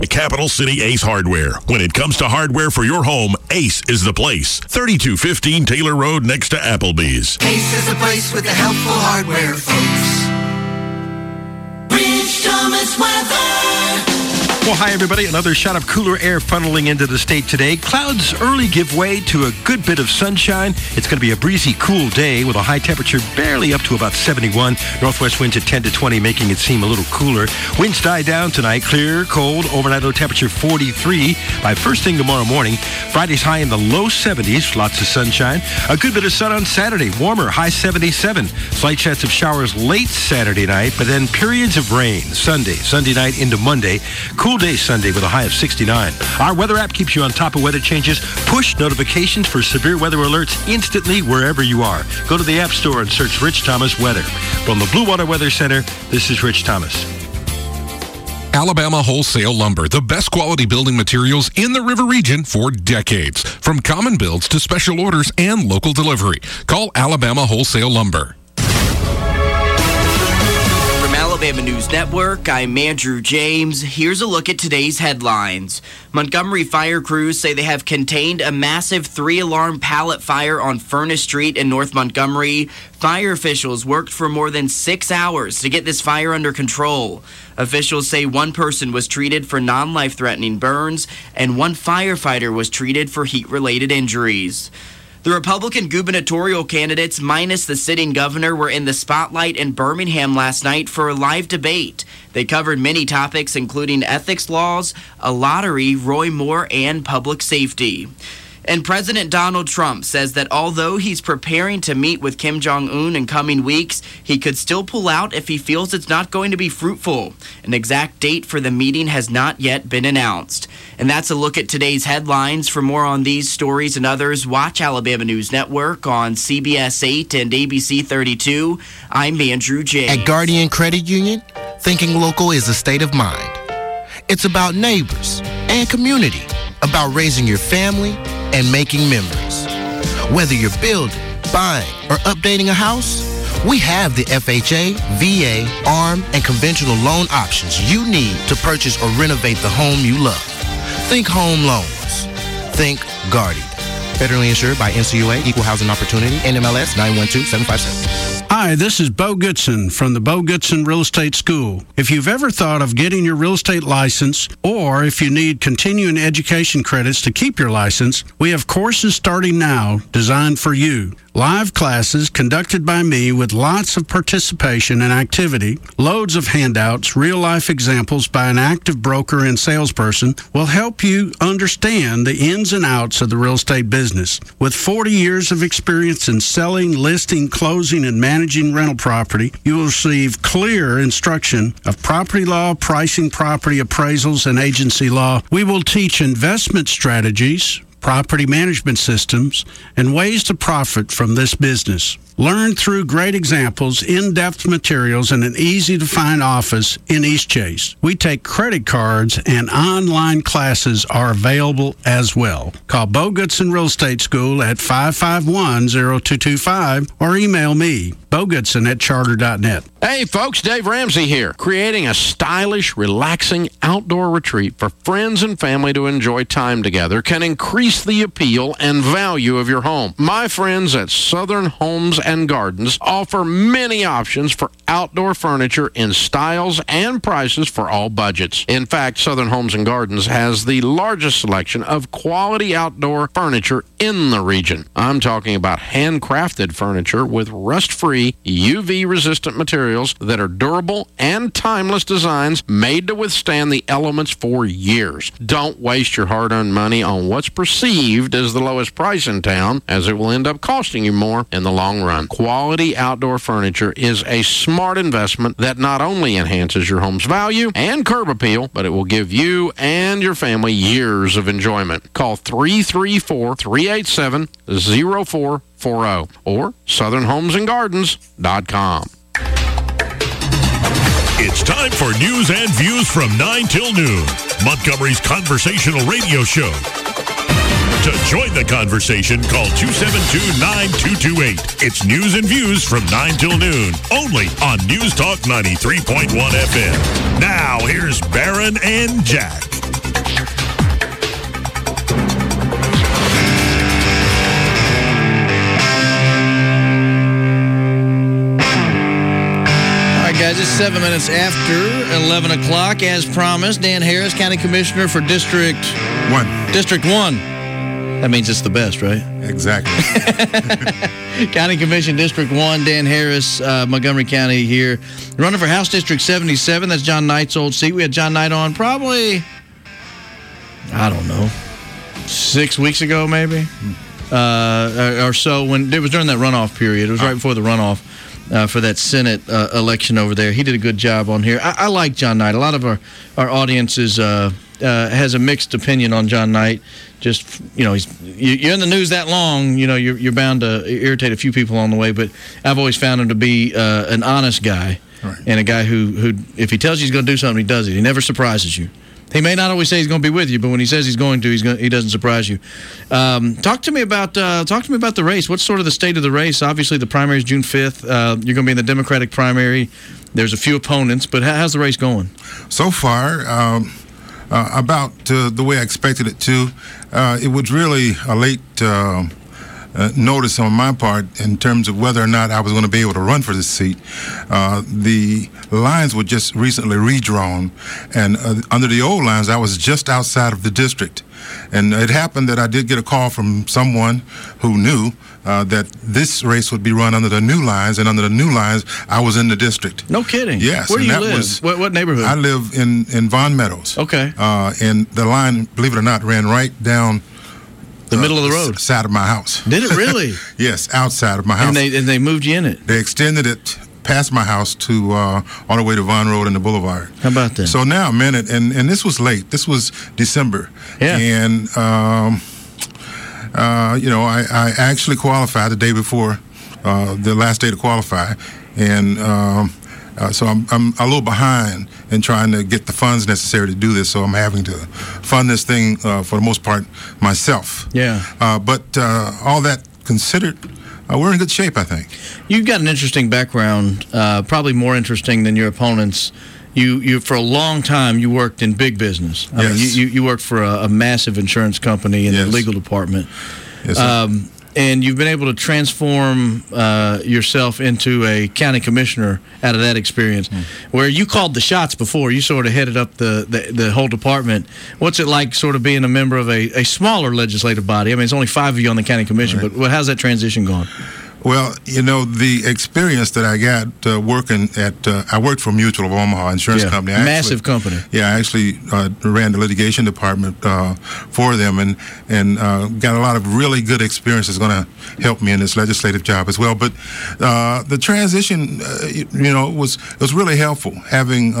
Capital City Ace Hardware. When it comes to hardware for your home, Ace is the place. 3215 Taylor Road next to Applebee's. Ace is the place with the helpful hardware, folks. Rich Thomas weather. Well, hi, everybody. Another shot of cooler air funneling into the state today. Clouds early give way to a good bit of sunshine. It's going to be a breezy, cool day with a high temperature barely up to about 71. Northwest winds at 10 to 20, making it seem a little cooler. Winds die down tonight. Clear, cold. Overnight low temperature 43 by first thing tomorrow morning. Friday's high in the low 70s. Lots of sunshine. A good bit of sun on Saturday. Warmer, high 77. Slight chance of showers late Saturday night, but then periods of rain Sunday night into Monday. Cool day Sunday with a high of 69. Our weather app keeps you on top of weather changes. Push notifications for severe weather alerts instantly wherever you are. Go to the App Store and search Rich Thomas Weather. From the Blue Water Weather Center, this is Rich Thomas. Alabama Wholesale Lumber, the best quality building materials in the River Region for decades. From common builds to special orders and local delivery. Call Alabama Wholesale Lumber. Alabama News Network, I'm Andrew James. Here's a look at today's headlines. Montgomery fire crews say they have contained a massive 3-alarm pallet fire on Furnace Street in North Montgomery. Fire officials worked for more than 6 hours to get this fire under control. Officials say one person was treated for non-life-threatening burns and one firefighter was treated for heat-related injuries. The Republican gubernatorial candidates minus the sitting governor were in the spotlight in Birmingham last night for a live debate. They covered many topics including ethics laws, a lottery, Roy Moore, and public safety. And President Donald Trump says that although he's preparing to meet with Kim Jong-un in coming weeks, he could still pull out if he feels it's not going to be fruitful. An exact date for the meeting has not yet been announced. And that's a look at today's headlines. For more on these stories and others, watch Alabama News Network on CBS 8 and ABC 32. I'm Andrew James. At Guardian Credit Union, thinking local is a state of mind. It's about neighbors and community, about raising your family and making memories. Whether you're building, buying, or updating a house, we have the FHA, VA, ARM, and conventional loan options you need to purchase or renovate the home you love. Think home loans. Think Guardian. Federally insured by NCUA, Equal Housing Opportunity, NMLS 912757. Hi, this is Bo Goodson from the Bo Goodson Real Estate School. If you've ever thought of getting your real estate license, or if you need continuing education credits to keep your license, we have courses starting now designed for you. Live classes conducted by me with lots of participation and activity, loads of handouts, real-life examples by an active broker and salesperson will help you understand the ins and outs of the real estate business. With 40 years of experience in selling, listing, closing, and managing rental property, you will receive clear instruction of property law, pricing, property appraisals, and agency law. We will teach investment strategies, property management systems, and ways to profit from this business. Learn through great examples, in-depth materials, and an easy-to-find office in Eastchase. We take credit cards, and online classes are available as well. Call Bo Goodson Real Estate School at 551-0225 or email me, bogoodson@charter.net. Hey folks, Dave Ramsey here, creating a stylish, relaxing outdoor retreat for friends and family to enjoy time together can increase the appeal and value of your home. My friends at Southern Homes and Gardens offer many options for outdoor furniture in styles and prices for all budgets. In fact, Southern Homes and Gardens has the largest selection of quality outdoor furniture in the region. I'm talking about handcrafted furniture with rust-free, UV-resistant materials that are durable and timeless designs made to withstand the elements for years. Don't waste your hard-earned money on what's perceived as the lowest price in town, as it will end up costing you more in the long run. Quality outdoor furniture is a smart investment that not only enhances your home's value and curb appeal, but it will give you and your family years of enjoyment. Call 334-387-0440 or southernhomesandgardens.com. It's time for news and views from 9 till noon, Montgomery's conversational radio show. To join the conversation, call 272-9228. It's news and views from 9 till noon, only on News Talk 93.1 FM. Now, here's Barron and Jack. Just 7 minutes after 11 o'clock, as promised. Dan Harris, County Commissioner for District 1. District 1. That means it's the best, right? Exactly. County Commission District 1, Dan Harris, Montgomery County here. Running for House District 77. That's John Knight's old seat. We had John Knight on probably, I don't know, 6 weeks ago maybe, or so, when it was during that runoff period. It was right before the runoff for that Senate election over there. He did a good job on here. I like John Knight. A lot of our audience has a mixed opinion on John Knight. Just, you're in the news that long, you're bound to irritate a few people on the way. But I've always found him to be an honest guy, right, and a guy who, if he tells you he's going to do something, he does it. He never surprises you. He may not always say he's going to be with you, but when he says he's going to, he doesn't surprise you. Talk to me about the race. What's sort of the state of the race? Obviously, the primary is June 5th. You're going to be in the Democratic primary. There's a few opponents, but how's the race going? So far, about the way I expected it to. It was really a late notice on my part in terms of whether or not I was going to be able to run for this seat. The lines were just recently redrawn, and under the old lines, I was just outside of the district. And it happened that I did get a call from someone who knew that this race would be run under the new lines, and under the new lines, I was in the district. No kidding. Yes. Where do you live? What neighborhood? I live in Vaughan Meadows. Okay. And the line, believe it or not, ran right down the middle of the road, side of my house. Did it really? Yes, outside of my house. And they moved you in it. They extended it past my house to all the way to Vaughan Road and the Boulevard. How about that? So now I'm in it, and this was late. This was December. Yeah. And I actually qualified the day before the last day to qualify, and so I'm a little behind in trying to get the funds necessary to do this. So I'm having to fund this thing for the most part myself. Yeah. But all that considered, we're in good shape, I think. You've got an interesting background, probably more interesting than your opponents. You for a long time you worked in big business. I mean, you worked for a massive insurance company in the legal department. Yes, sir. And you've been able to transform yourself into a county commissioner out of that experience, where you called the shots before. You sort of headed up the whole department. What's it like sort of being a member of a smaller legislative body? I mean, it's only 5 of you on the county commission, right, but how's that transition gone? Well, the experience that I got working at, I worked for Mutual of Omaha Insurance Company. Massive company. Yeah, I actually ran the litigation department for them, and got a lot of really good experience that's going to help me in this legislative job as well. But the transition, was really helpful having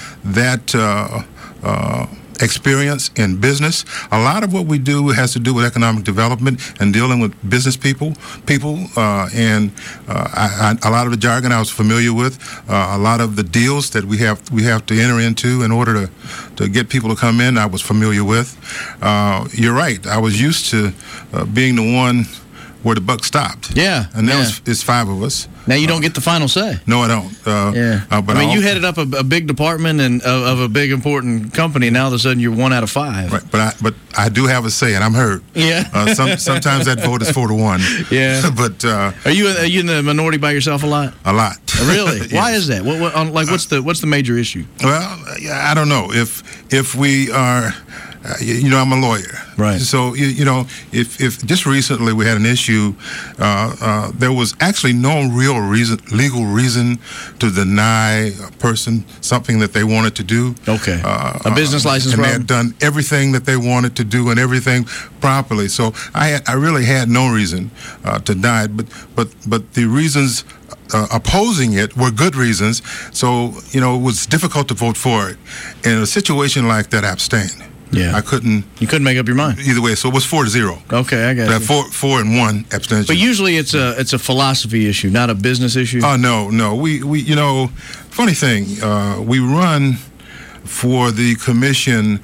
that experience in business. A lot of what we do has to do with economic development and dealing with business people, and a lot of the jargon I was familiar with. A lot of the deals that we have to enter into in order to get people to come in, I was familiar with. You're right. I was used to being the one where the buck stopped. Yeah. And now it's 5 of us. Now you don't get the final say. No, I don't. But you headed up a big department and of a big important company. And now all of a sudden you're 1 out of 5. Right, but I do have a say, and I'm heard. Yeah. Sometimes that vote is 4-1. Yeah. But are you in the minority by yourself a lot? A lot. Really? Yes. Why is that? What's the major issue? Well, I don't know. If we are. I'm a lawyer. Right. So, if just recently we had an issue, there was actually no real legal reason to deny a person something that they wanted to do. Okay. A business license and problem? they had done everything that they wanted to do and everything properly. So I really had no reason to deny it, but the reasons opposing it were good reasons. So, it was difficult to vote for it. In a situation like that, I abstained. Yeah, You couldn't make up your mind either way, so it was 4-0. Okay, I got you. 4 and 1 abstention. But usually it's a philosophy issue, not a business issue. Oh no. We funny thing, we run for the commission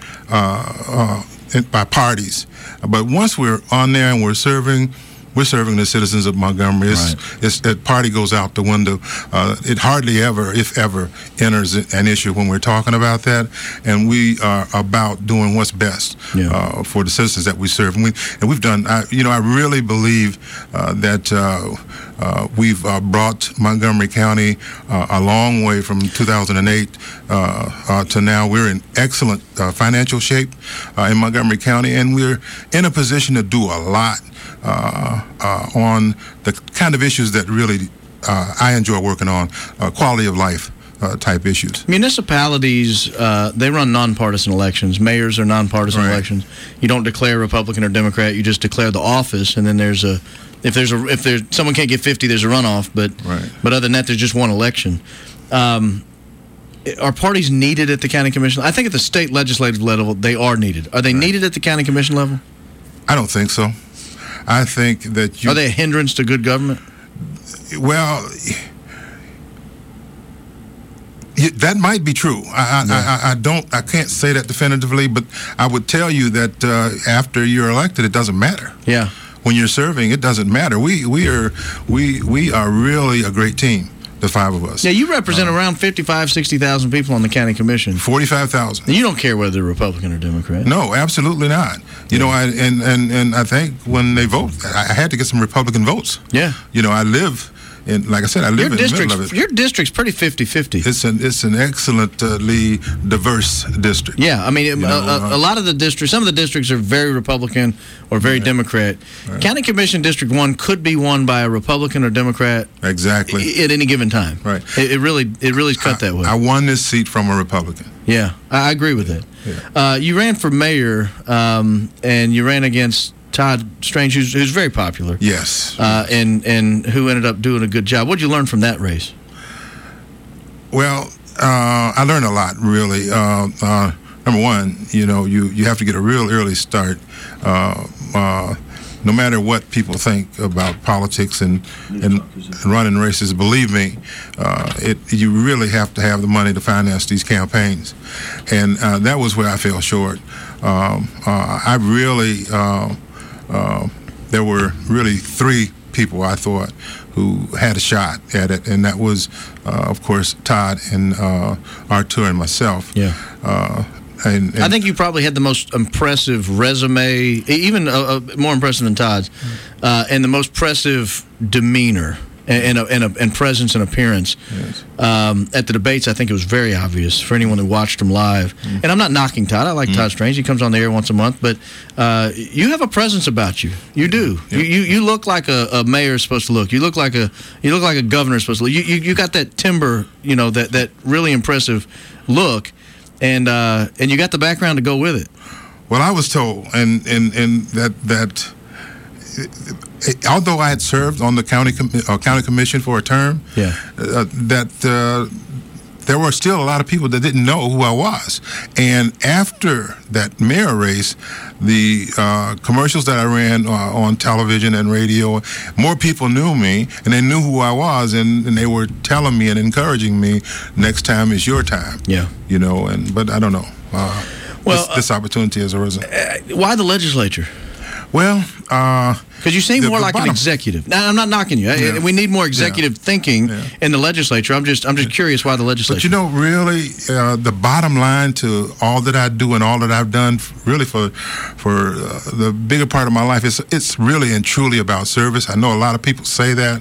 by parties, but once we're on there and we're serving the citizens of Montgomery. That party goes out the window. It hardly ever, if ever, enters an issue when we're talking about that. And we are about doing what's best for the citizens that we serve. And we've done. I really believe that We've brought Montgomery County a long way from 2008 to now. We're in excellent financial shape in Montgomery County, and we're in a position to do a lot on the kind of issues that really I enjoy working on, quality of life type issues. Municipalities, they run nonpartisan elections. Mayors are nonpartisan elections. You don't declare Republican or Democrat. You just declare the office, and then if someone can't get 50, there's a runoff. But other than that, there's just one election. Are parties needed at the county commission? I think at the state legislative level, they are needed. Are they needed at the county commission level? I don't think so. I think that Are they a hindrance to good government? Well, that might be true. I can't say that definitively, but I would tell you that after you're elected, it doesn't matter. Yeah. When you're serving, it doesn't matter. We are really a great team, the five of us. Yeah, you represent around 55,000, 60,000 people on the county commission. 45,000. You don't care whether they're Republican or Democrat. No, absolutely not. You know, and I think when they vote, I had to get some Republican votes. Yeah. You know, I live. And like I said, I live in the middle of it. Your district's pretty 50-50. It's an excellently diverse district. Yeah, I mean, a lot of the districts, some of the districts are very Republican or very Democrat. Right. County Commission District 1 could be won by a Republican or Democrat. Exactly. At any given time. Right. It really's cut that way. I won this seat from a Republican. Yeah, I agree with that. Yeah. You ran for mayor, and you ran against Todd Strange, who's very popular. Yes. And who ended up doing a good job. What did you learn from that race? Well, I learned a lot, really. Number one, you know, you have to get a real early start. No matter what people think about politics and running races, believe me, you really have to have the money to finance these campaigns. And that was where I fell short. I really... there were really three people, I thought, who had a shot at it, and that was, of course, Todd and Artur and myself. Yeah. And I think you probably had the most impressive resume, even more impressive than Todd's, and the most impressive demeanor and presence and appearance. Yes. At the debates, I think it was very obvious for anyone who watched them live. And I'm not knocking Todd. I like Todd Strange. He comes on the air once a month. But you have a presence about you. You do. Yeah. You look like a mayor is supposed to look. You look like a governor is supposed to look. You got that timber, you know, that really impressive look, and you got the background to go with it. Well, I was told, and that although I had served on the county commission for a term, that there were still a lot of people that didn't know who I was. And after that mayor race, the commercials that I ran on television and radio, more people knew me, and they knew who I was, and they were telling me and encouraging me, next time is your time. Yeah. You know, but I don't know. This opportunity has arisen. Why the legislature? Well, because you seem more like an executive. Now, I'm not knocking you. Yeah. We need more executive thinking in the legislature. I'm just curious why the legislature. But you know, really, the bottom line to all that I do and all that I've done, really for the bigger part of my life, it's really and truly about service. I know a lot of people say that.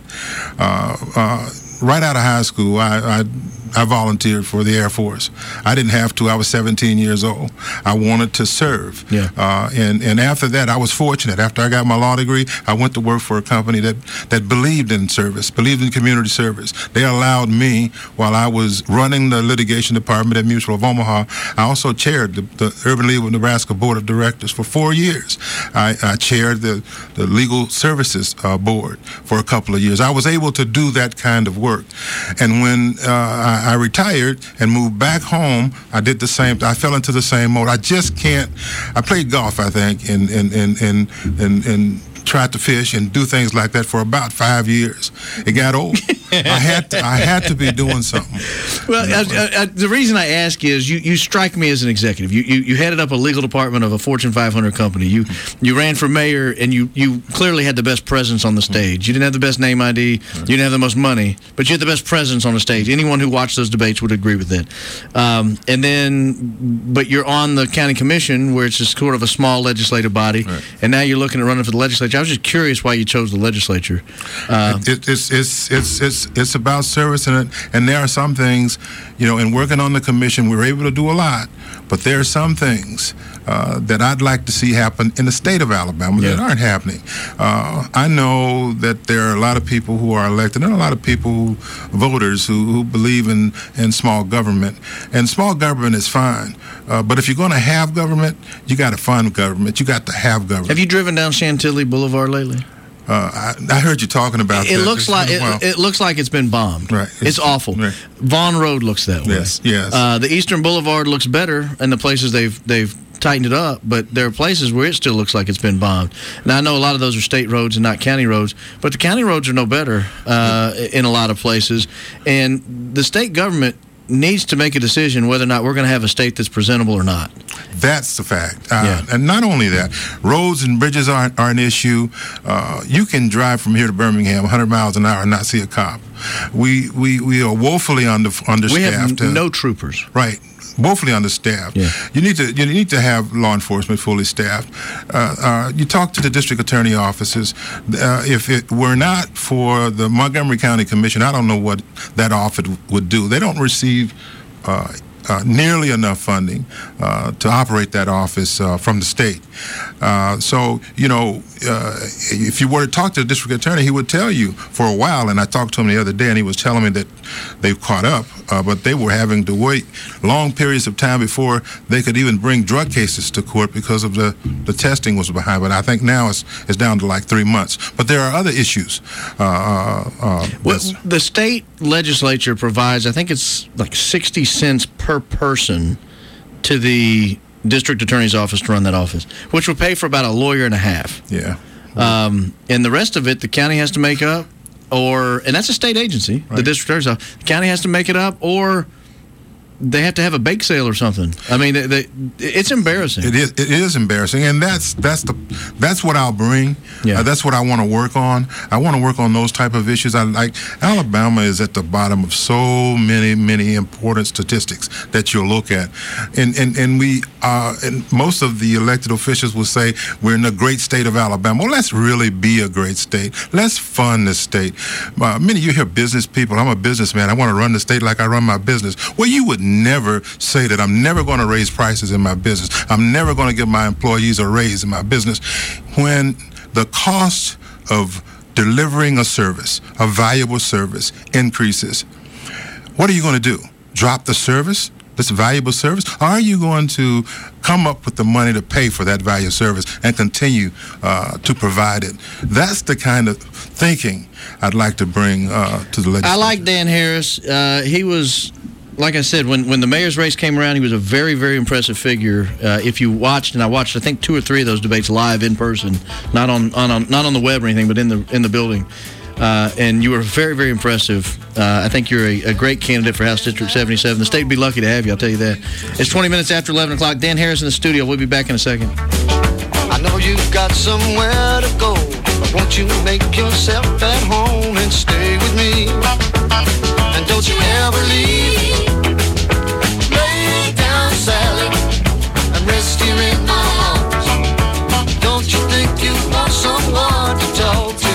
Right out of high school, I volunteered for the Air Force. I didn't have to. I was 17 years old. I wanted to serve. Yeah. And after that, I was fortunate. After I got my law degree, I went to work for a company that believed in service, believed in community service. They allowed me, while I was running the litigation department at Mutual of Omaha, I also chaired the Urban League of Nebraska Board of Directors for 4 years. I chaired the Legal Services Board for a couple of years. I was able to do that kind of work. And when I retired and moved back home, I did the same. I fell into the same mode. I just can't. I played golf, I think, and tried to fish and do things like that for about 5 years. It got old. I had to be doing something. Well, the reason I ask is you strike me as an executive. You headed up a legal department of a Fortune 500 company. You ran for mayor, and you clearly had the best presence on the stage. You didn't have the best name ID. You didn't have the most money, but you had the best presence on the stage. Anyone who watched those debates would agree with that. But you're on the county commission, where it's just sort of a small legislative body, and now you're looking at running for the legislature. I was just curious why you chose the legislature. It's about service, and there are some things, in working on the commission, we're able to do a lot, but there are some things that I'd like to see happen in the state of Alabama that aren't happening. I know that there are a lot of people who are elected, and a lot of people, voters, who believe in small government, and small government is fine. But if you're going to have government, you got to fund government. You got to have government. Have you driven down Chantilly Boulevard lately? I heard you talking about that. It looks like it's been bombed. Right. It's awful. Right. Vaughn Road looks that way. Yes. The Eastern Boulevard looks better in the places they've tightened it up, but there are places where it still looks like it's been bombed. Now, I know a lot of those are state roads and not county roads, but the county roads are no better in a lot of places. And the state government needs to make a decision whether or not we're going to have a state that's presentable or not. That's the fact. And not only that, roads and bridges are an issue. You can drive from here to Birmingham 100 miles an hour and not see a cop. We are woefully understaffed. We have no troopers. Right. Woefully understaffed. Yeah. You need to have law enforcement fully staffed. You talk to the district attorney offices. If it were not for the Montgomery County Commission, I don't know what that office would do. They don't receive nearly enough funding to operate that office from the state. So, if you were to talk to the district attorney, he would tell you for a while, and I talked to him the other day, and he was telling me that they've caught up, but they were having to wait long periods of time before they could even bring drug cases to court because of the testing was behind. But I think now it's down to like 3 months. But there are other issues. The state legislature provides, I think it's like 60 cents per person to the district attorney's office to run that office, which would pay for about a lawyer and a half. Yeah. And the rest of it, the county has to make up, and that's a state agency, the district attorney's office. The county has to make it up, or they have to have a bake sale or something. I mean, it's embarrassing. It is embarrassing, and that's what I'll bring. Yeah. That's what I want to work on. I want to work on those type of issues. Alabama is at the bottom of so many important statistics that you'll look at, and we and most of the elected officials will say we're in the great state of Alabama. Well, let's really be a great state. Let's fund this state. Many of you hear business people. I'm a businessman. I want to run the state like I run my business. Well, you would never say that I'm never going to raise prices in my business. I'm never going to give my employees a raise in my business when the cost of delivering a service, a valuable service, increases. What are you going to do? Drop the service, this valuable service? Or are you going to come up with the money to pay for that valuable service and continue to provide it? That's the kind of thinking I'd like to bring to the legislature. I like Dan Harris. He was, like I said, when the mayor's race came around, he was a very, very impressive figure. If you watched, and I watched, I think 2 or 3 of those debates live in person, not on the web or anything, but in the building. And you were very, very impressive. I think you're a great candidate for House District 77. The state would be lucky to have you, I'll tell you that. It's 20 minutes after 11 o'clock. Dan Harris in the studio. We'll be back in a second. I know you've got somewhere to go, but won't you make yourself at home and stay with me? And don't you ever leave. Lay down, Sally, and rest here in my arms. Don't you think you want someone to talk to?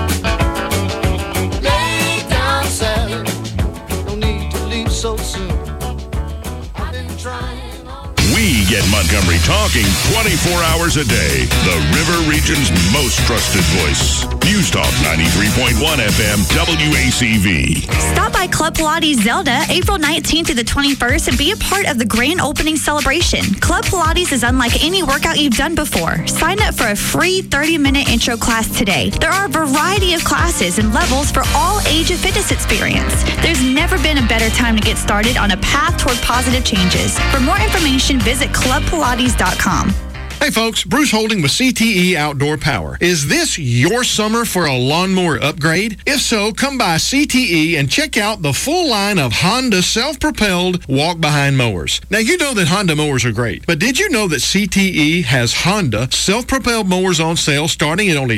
Lay down, Sally, no need to leave so soon. I've been trying. We get Montgomery talking 24 hours a day. The River Region's most trusted voice. News Talk 93.1 FM WACV. Stop by Club Pilates Zelda April 19th through the 21st and be a part of the grand opening celebration. Club Pilates is unlike any workout you've done before. Sign up for a free 30-minute intro class today. There are a variety of classes and levels for all age of fitness experience. There's never been a better time to get started on a path toward positive changes. For more information, visit clubpilates.com. Hey folks, Bruce Holding with CTE Outdoor Power. Is this your summer for a lawnmower upgrade? If so, come by CTE and check out the full line of Honda self-propelled walk-behind mowers. Now you know that Honda mowers are great, but did you know that CTE has Honda self-propelled mowers on sale starting at only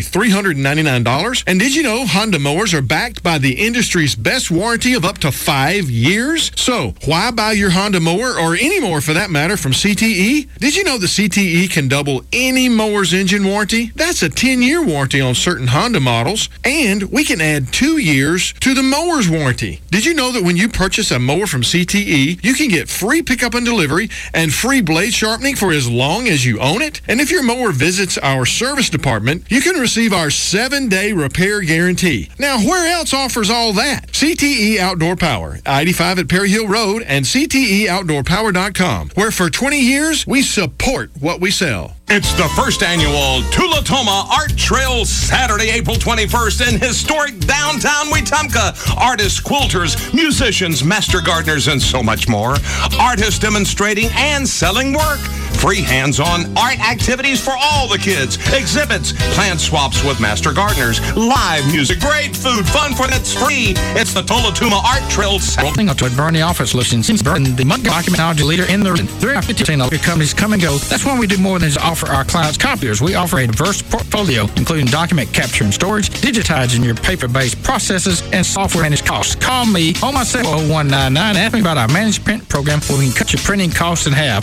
$399? And did you know Honda mowers are backed by the industry's best warranty of up to 5 years? So, why buy your Honda mower, or any mower for that matter, from CTE? Did you know that CTE can double any mower's engine warranty? That's a 10-year warranty on certain Honda models, and we can add 2 years to the mower's warranty. Did you know that when you purchase a mower from CTE, you can get free pickup and delivery and free blade sharpening for as long as you own it? And if your mower visits our service department, you can receive our 7-day repair guarantee. Now, where else offers all that? CTE Outdoor Power, I-85 at Perry Hill Road, and CTEOutdoorPower.com, where for 20 years, we support what we sell. It's the first annual Tulatoma Art Trail, Saturday, April 21st in historic downtown Wetumpka. Artists, quilters, musicians, master gardeners, and so much more. Artists demonstrating and selling work. Free hands-on art activities for all the kids. Exhibits, plant swaps with master gardeners, live music, great food, fun for it's free. It's the Tulatoma Art Trail. Rolling up to a Bernie office listing since Bernie, the Montgomery documentology leader in the 315 of your companies come and go. That's why we do more than just offer our clients copiers. We offer a diverse portfolio, including document capture and storage, digitizing your paper-based processes, and software managed costs. Call me on my cell 0199 and ask me about our managed print program where we can cut your printing costs in half.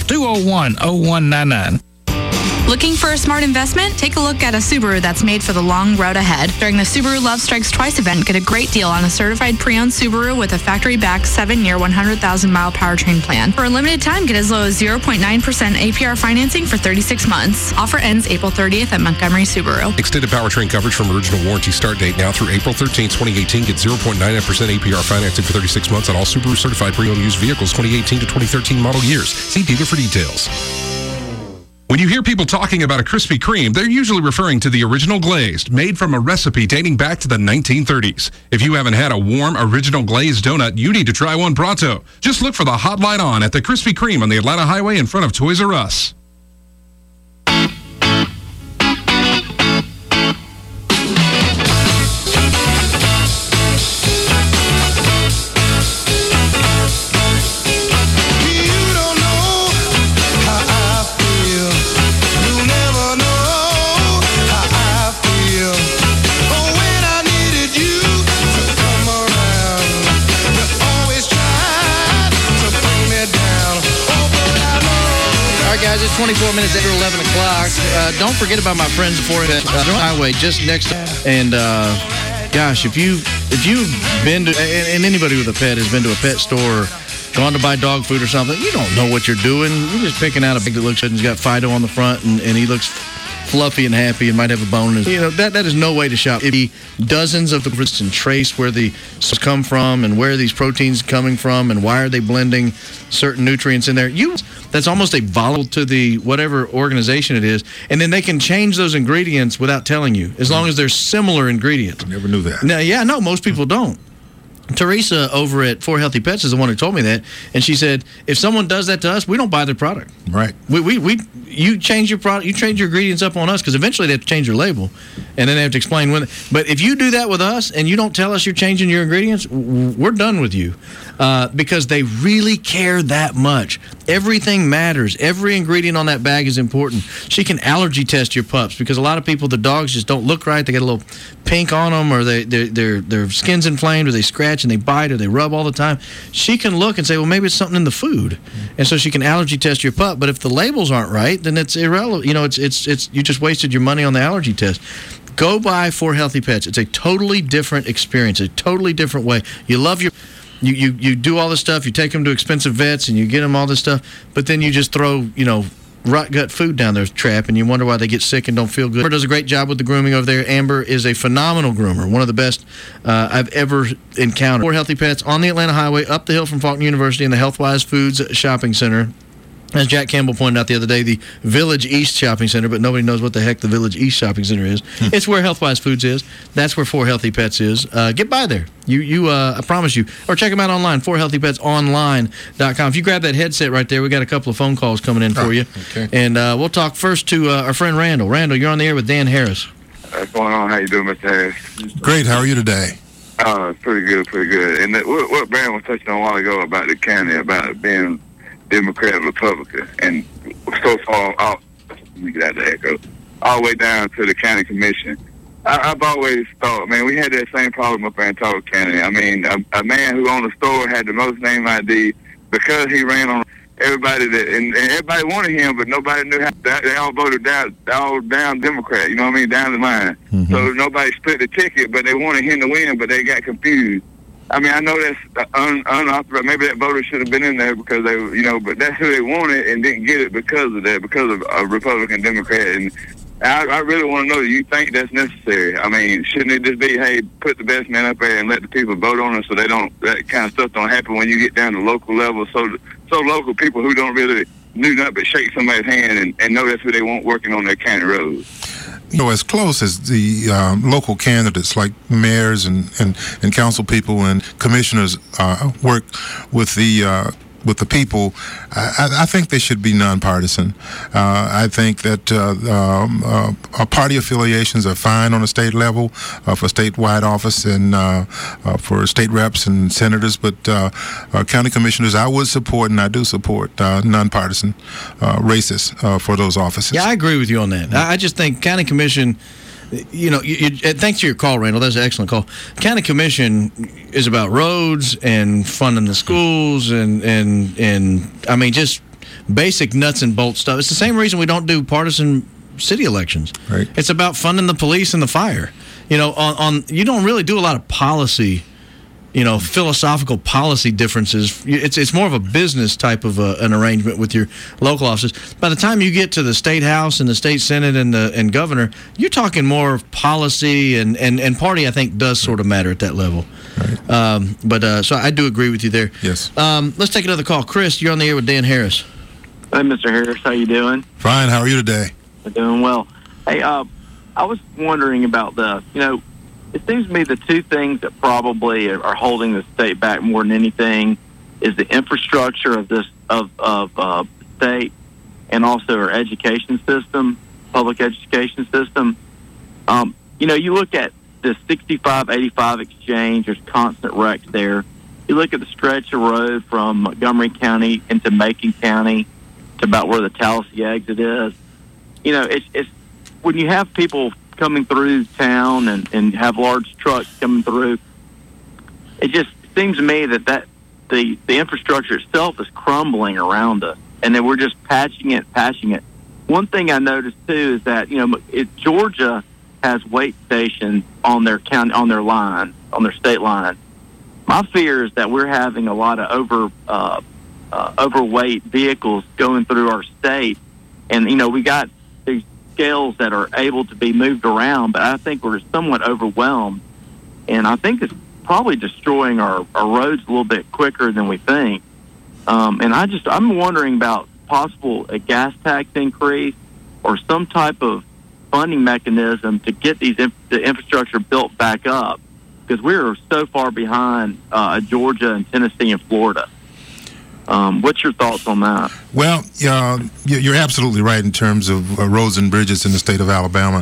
201-0199. Looking for a smart investment? Take a look at a Subaru that's made for the long road ahead. During the Subaru Love Strikes Twice event, get a great deal on a certified pre-owned Subaru with a factory-backed 7-year, 100,000-mile powertrain plan. For a limited time, get as low as 0.9% APR financing for 36 months. Offer ends April 30th at Montgomery Subaru. Extended powertrain coverage from original warranty start date now through April 13, 2018. Get 0.99% APR financing for 36 months on all Subaru certified pre-owned used vehicles 2018 to 2013 model years. See dealer for details. When you hear people talking about a Krispy Kreme, they're usually referring to the original glazed, made from a recipe dating back to the 1930s. If you haven't had a warm, original glazed donut, you need to try one pronto. Just look for the hot light on at the Krispy Kreme on the Atlanta Highway in front of Toys R Us. Guys, it's 24 minutes after 11 o'clock. Don't forget about my friends for it highway just next. And gosh, if you've been to, and anybody with a pet has been to a pet store, gone to buy dog food or something, you don't know what you're doing. You're just picking out a bag that looks good and he's got Fido on the front, and he looks fluffy and happy and might have a bone. You know, that is no way to shop. It'd be dozens of the and trace where the come from and where these proteins coming from and why are they blending certain nutrients in there. That's almost a volatile to the whatever organization it is, and then they can change those ingredients without telling you, as long as they're similar ingredients. I never knew that. No, most people don't. Teresa over at For Healthy Pets is the one who told me that, and she said if someone does that to us, we don't buy their product. Right. You change your product, you change your ingredients up on us, because eventually they have to change your label, and then they have to explain when. But if you do that with us and you don't tell us you're changing your ingredients, we're done with you, because they really care that much. Everything matters. Every ingredient on that bag is important. She can allergy test your pups, because a lot of people, the dogs just don't look right. They get a little pink on them, or their skin's inflamed, or they scratch and they bite, or they rub all the time. She can look and say, well, maybe it's something in the food, and so she can allergy test your pup. But if the labels aren't right, then it's irrelevant. You know, it's you just wasted your money on the allergy test. Go buy For Healthy Pets. It's a totally different experience, a totally different way. You love your. You do all this stuff. You take them to expensive vets and you get them all this stuff, but then you just throw, rot gut food down their trap, and you wonder why they get sick and don't feel good. Amber does a great job with the grooming over there. Amber is a phenomenal groomer, one of the best I've ever encountered. For Healthy Pets on the Atlanta Highway, up the hill from Faulkner University in the Healthwise Foods Shopping Center. As Jack Campbell pointed out the other day, the Village East Shopping Center, but nobody knows what the heck the Village East Shopping Center is. It's where HealthWise Foods is. That's where For Healthy Pets is. Get by there. I promise you. Or check them out online, forhealthypetsonline.com. If you grab that headset right there, we got a couple of phone calls coming in for you. Okay. And we'll talk first to our friend Randall. Randall, you're on the air with Dan Harris. What's going on? How you doing, Mr. Harris? Great. How are you today? Pretty good. And what Brandon was touching on a while ago about the county, about it being Democrat, Republican, and so far, let me get out the echo, all the way down to the county commission. I've always thought, man, we had that same problem up there in Talbot County. I mean, a man who owned a store had the most name ID because he ran on everybody and everybody wanted him, but nobody knew how. They all voted down Democrat. You know what I mean? Down the line. Mm-hmm. So nobody split the ticket, but they wanted him to win, but they got confused. I mean, I know that's unauthorized. Maybe that voter should have been in there because they, but that's who they wanted and didn't get it because of that, because of a Republican Democrat. And I really want to know, do you think that's necessary? I mean, shouldn't it just be, hey, put the best man up there and let the people vote on it so that kind of stuff don't happen when you get down to local level? So local people who don't really do nothing but shake somebody's hand and know that's who they want working on their county roads. As close as the local candidates like mayors and council people and commissioners work with the people, I think they should be nonpartisan. I think that party affiliations are fine on a state level for statewide office and for state reps and senators, but county commissioners, I would support and I do support nonpartisan races for those offices. Yeah, I agree with you on that. I just think county commission, thanks to your call, Randall. That's an excellent call. County commission is about roads and funding the schools and I mean, just basic nuts and bolts stuff. It's the same reason we don't do partisan city elections. Right. It's about funding the police and the fire. You don't really do a lot of policy, philosophical policy differences. It's more of a business type of an arrangement with your local offices. By the time you get to the state house and the state senate and governor, you're talking more policy and party. I think does sort of matter at that level. Right. So I do agree with you there. Yes. Let's take another call. Chris, you're on the air with Dan Harris. Hey, Mr. Harris, how you doing? Fine. How are you today? I'm doing well. Hey, I was wondering about it seems to me the two things that probably are holding the state back more than anything is the infrastructure of the state and also our education system, public education system. You look at the 65-85 exchange, there's constant wrecks there. You look at the stretch of road from Montgomery County into Macon County to about where the Tallahassee exit is. It's when you have people coming through town and have large trucks coming through, it just seems to me that the infrastructure itself is crumbling around us, and then we're just patching it. One thing I noticed too is that Georgia has weight stations on their state line. My fear is that we're having a lot of overweight vehicles going through our state, and we got these scales that are able to be moved around, but I think we're somewhat overwhelmed, and I think it's probably destroying our roads a little bit quicker than we think. And I'm wondering about possible a gas tax increase or some type of funding mechanism to get the infrastructure built back up, because we're so far behind Georgia and Tennessee and Florida. What's your thoughts on that? Well, you're absolutely right in terms of roads and bridges in the state of Alabama.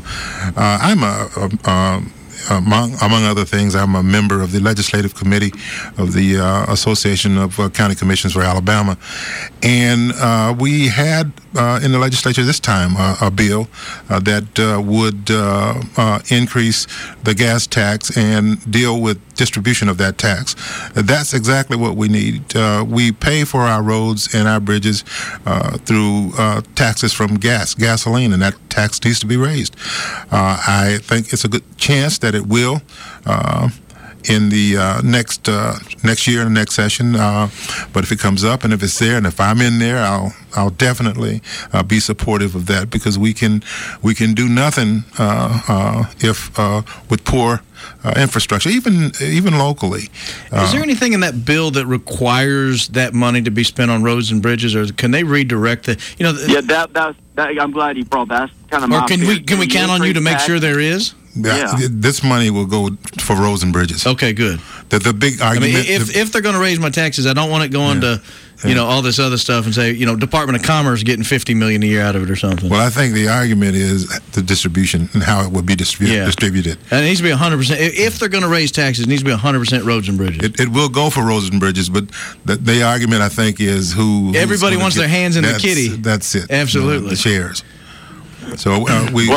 Among other things, I'm a member of the legislative committee of the Association of County Commissions for Alabama. And we had in the legislature this time a bill that would increase the gas tax and deal with distribution of that tax. That's exactly what we need. We pay for our roads and our bridges through taxes from gasoline, and that tax needs to be raised. I think it's a good chance that it will in the next year, next session. But if it comes up and if it's there, and if I'm in there, I'll definitely be supportive of that, because we can do nothing if with poor infrastructure, even locally. Is there anything in that bill that requires that money to be spent on roads and bridges, or can they redirect the? That I'm glad you brought that. That's kind of or my can we count on you to make sure there is? Yeah. This money will go for roads and bridges. Okay, good. The big argument. I mean, if they're going to raise my taxes, I don't want it going to all this other stuff and say, Department of Commerce getting $50 million a year out of it or something. Well, I think the argument is the distribution and how it would be distributed. And it needs to be 100%. If they're going to raise taxes, it needs to be 100% roads and bridges. It will go for roads and bridges, but the argument, I think, is everybody wants their hands in the kitty. That's it. Absolutely. The shares. So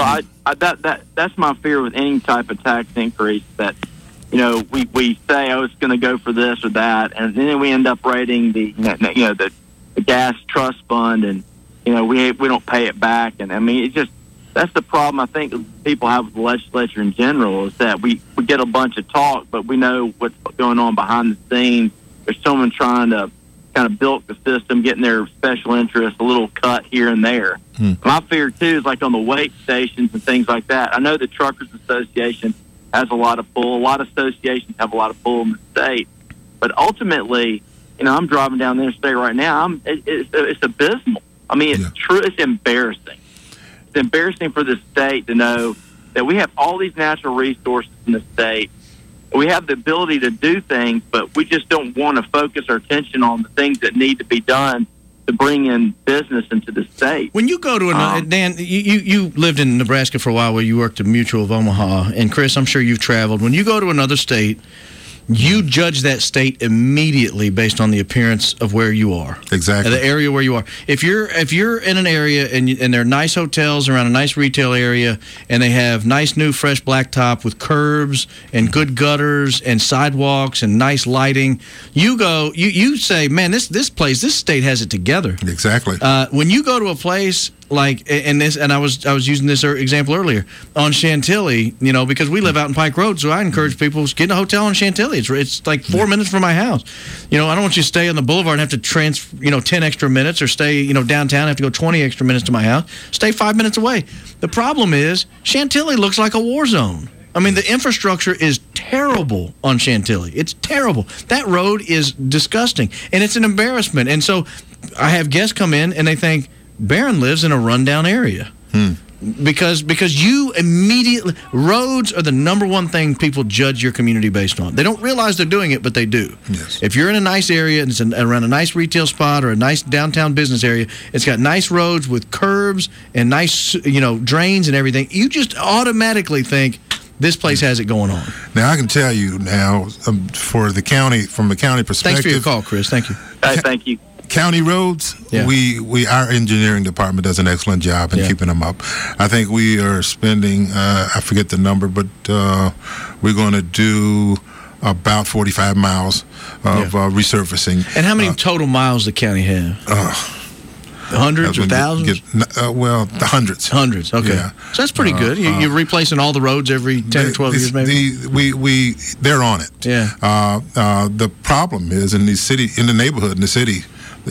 that's my fear with any type of tax increase, that we say, it's going to go for this or that, and then we end up rating the gas trust fund, and we don't pay it back, and I mean that's the problem I think people have with the legislature in general, is that we get a bunch of talk, but we know what's going on behind the scenes. There's someone trying to kind of bilk the system, getting their special interest a little cut here and there. My fear too is like on the weight stations and things like that. I know the Truckers Association has a lot of pull. A lot of associations have a lot of pull in the state, but ultimately, I'm driving down the interstate right now. It's abysmal. I mean, it's true. It's embarrassing. It's embarrassing for the state to know that we have all these natural resources in the state. We have the ability to do things, but we just don't want to focus our attention on the things that need to be done to bring in business into the state. When you go to another, Dan, you lived in Nebraska for a while where you worked at Mutual of Omaha, and Chris, I'm sure you've traveled. When you go to another state, you judge that state immediately based on the appearance of where you are. Exactly. The area where you are. If you're in an area and there are nice hotels around a nice retail area, and they have nice new fresh blacktop with curbs and good gutters and sidewalks and nice lighting, you say, man, this state has it together. Exactly. When you go to a place like, and I was using this example earlier on Chantilly, because we live out in Pike Road, so I encourage people to get in a hotel on Chantilly. It's like 4 minutes from my house. I don't want you to stay on the boulevard and have to 10 extra minutes, or stay downtown and have to go 20 extra minutes to my house. Stay 5 minutes away. The problem is Chantilly looks like a war zone. I mean, the infrastructure is terrible on Chantilly. It's terrible. That road is disgusting, and it's an embarrassment. And so I have guests come in and they think Barron lives in a rundown area. Because you immediately, roads are the number one thing people judge your community based on. They don't realize they're doing it, but they do. Yes. If you're in a nice area and it's around a nice retail spot or a nice downtown business area, it's got nice roads with curbs and nice, drains and everything, you just automatically think this place has it going on. Now, I can tell you now, from the county perspective. Thanks for your call, Chris. Thank you. Thank you. County roads, our engineering department does an excellent job in keeping them up. I think we are spending, I forget the number, but we're going to do about 45 miles of resurfacing. And how many total miles the county have? Hundreds or thousands? Hundreds. Hundreds, okay. Yeah. So that's pretty good. You're replacing all the roads every 10 or 12 years, maybe? They're on it. Yeah. The problem is in the neighborhood, in the city,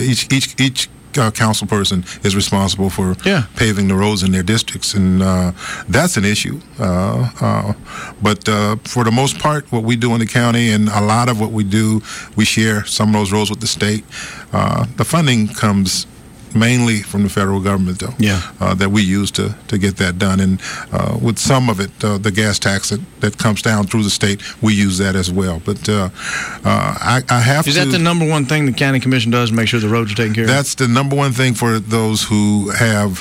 each council person is responsible for paving the roads in their districts, and that's an issue. But for the most part, what we do in the county, and a lot of what we do, we share some of those roads with the state. The funding comes mainly from the federal government, though, that we use to get that done. And with some of it, the gas tax that comes down through the state, we use that as well. But I have to... Is that the number one thing the county commission does, make sure the roads are taken care of? That's the number one thing for those who that's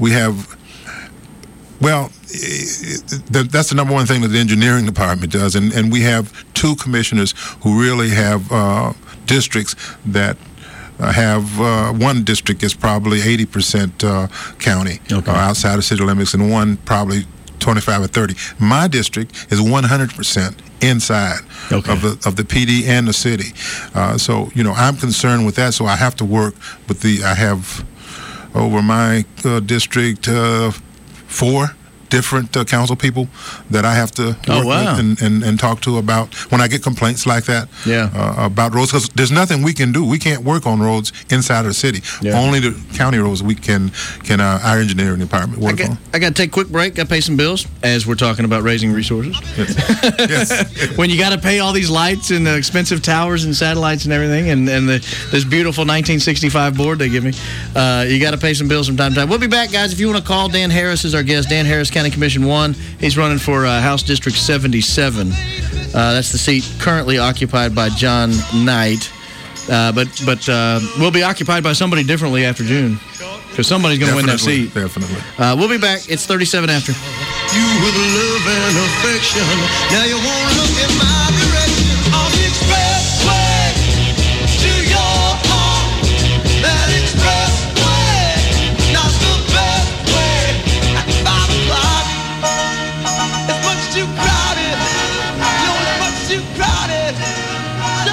the number one thing that the engineering department does. And we have two commissioners who really have districts that one district is probably 80% county outside of city limits, and one probably 25 or 30. My district is 100% inside of the PD and the city. So I'm concerned with that. So I have to work with I have over my district 4 different council people that I have to work with and talk to about when I get complaints like that about roads. Because there's nothing we can do. We can't work on roads inside of the city. Only the county roads we can our engineering department work on. I got to take a quick break. Got to pay some bills as we're talking about raising resources. Yes. When you got to pay all these lights and expensive towers and satellites and everything, and this beautiful 1965 board they give me, you got to pay some bills from time to time. We'll be back, guys. If you want to call, Dan Harris is our guest. Dan Harris, County Commission 1. He's running for House District 77. That's the seat currently occupied by John Knight. But we'll be occupied by somebody differently after June. Because somebody's going to win that seat. Definitely. We'll be back. It's 37 after. You with love and affection. Now you won't look in my direction. On the expressway to your heart. That expressway, not the best way. At 5 o'clock, it's much too crowded. No, it's much too crowded. So